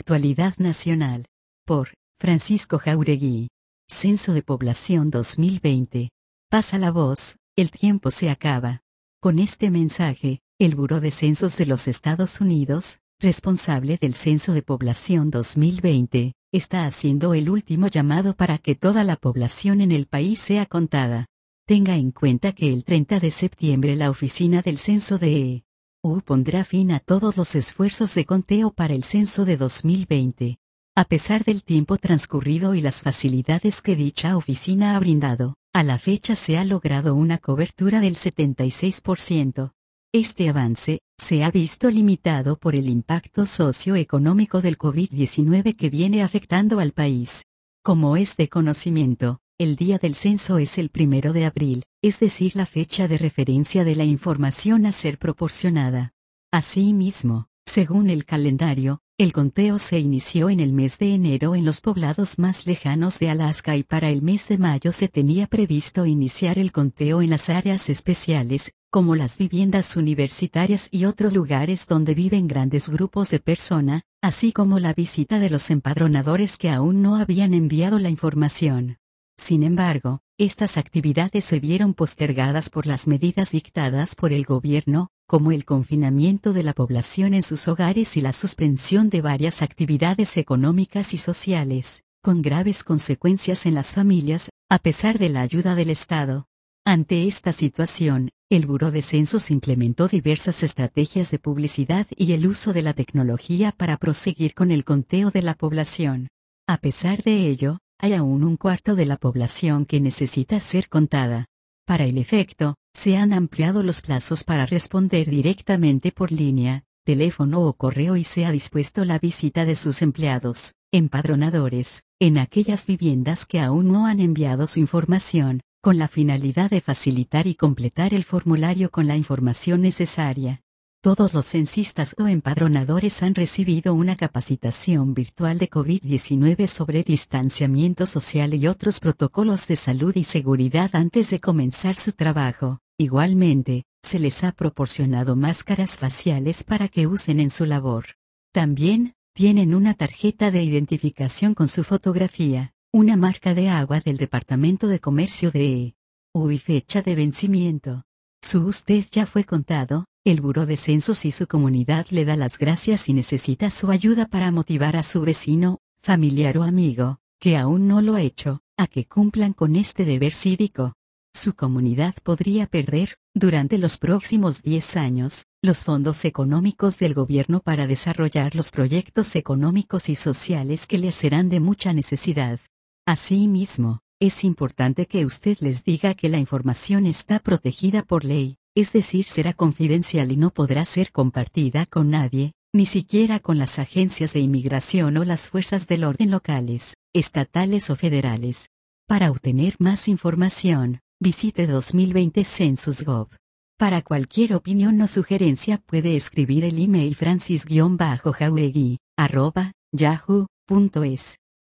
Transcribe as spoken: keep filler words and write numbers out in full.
Actualidad nacional. Por Francisco Jauregui. Censo de Población dos mil veinte. Pasa la voz, el tiempo se acaba. Con este mensaje, el Buró de Censos de los Estados Unidos, responsable del Censo de Población dos mil veinte, está haciendo el último llamado para que toda la población en el país sea contada. Tenga en cuenta que el treinta de septiembre la Oficina del Censo de E U pondrá fin a todos los esfuerzos de conteo para el censo de dos mil veinte. A pesar del tiempo transcurrido y las facilidades que dicha oficina ha brindado, a la fecha se ha logrado una cobertura del setenta y seis por ciento. Este avance se ha visto limitado por el impacto socioeconómico del COVID diecinueve que viene afectando al país. Como es de conocimiento, el día del censo es el primero de abril, es decir, la fecha de referencia de la información a ser proporcionada. Asimismo, según el calendario, el conteo se inició en el mes de enero en los poblados más lejanos de Alaska y para el mes de mayo se tenía previsto iniciar el conteo en las áreas especiales, como las viviendas universitarias y otros lugares donde viven grandes grupos de personas, así como la visita de los empadronadores que aún no habían enviado la información. Sin embargo, estas actividades se vieron postergadas por las medidas dictadas por el gobierno, como el confinamiento de la población en sus hogares y la suspensión de varias actividades económicas y sociales, con graves consecuencias en las familias, a pesar de la ayuda del Estado. Ante esta situación, el Buró de Censos implementó diversas estrategias de publicidad y el uso de la tecnología para proseguir con el conteo de la población. A pesar de ello, hay aún un cuarto de la población que necesita ser contada. Para el efecto, se han ampliado los plazos para responder directamente por línea, teléfono o correo y se ha dispuesto la visita de sus empleados, empadronadores, en aquellas viviendas que aún no han enviado su información, con la finalidad de facilitar y completar el formulario con la información necesaria. Todos los censistas o empadronadores han recibido una capacitación virtual de COVID diecinueve sobre distanciamiento social y otros protocolos de salud y seguridad antes de comenzar su trabajo. Igualmente, se les ha proporcionado máscaras faciales para que usen en su labor. También, tienen una tarjeta de identificación con su fotografía, una marca de agua del Departamento de Comercio de E U y fecha de vencimiento. Su usted ya fue contado. El Buró de Censos y su comunidad le da las gracias y necesita su ayuda para motivar a su vecino, familiar o amigo, que aún no lo ha hecho, a que cumplan con este deber cívico. Su comunidad podría perder, durante los próximos diez años, los fondos económicos del gobierno para desarrollar los proyectos económicos y sociales que les serán de mucha necesidad. Asimismo, es importante que usted les diga que la información está protegida por ley. Es decir, será confidencial y no podrá ser compartida con nadie, ni siquiera con las agencias de inmigración o las fuerzas del orden locales, estatales o federales. Para obtener más información, visite dos mil veinte census punto gov. Para cualquier opinión o sugerencia puede escribir el email francis-jauregui arroba yahoo punto es.